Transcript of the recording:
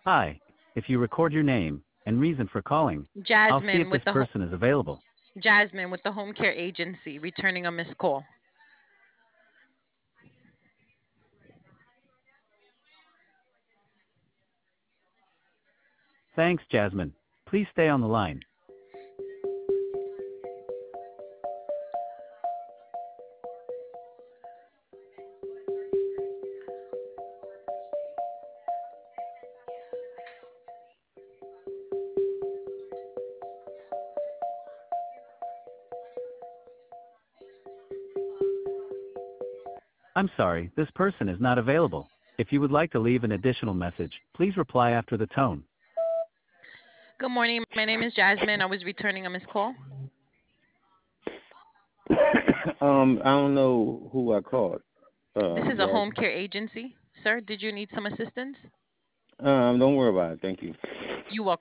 Hi. If you record your name and reason for calling, I'll see if Jasmine this with the person is available. Jasmine with the home care agency returning a missed call. Thanks, Jasmine. Please stay on the line. I'm sorry, this person is not available. If you would like to leave an additional message, please reply after the tone. Good morning. My name is Jasmine. I was returning a missed call. I don't know who I called. This is a home Jasmine. care agency. Sir, did you need some assistance? Don't worry about it. Thank you. You welcome.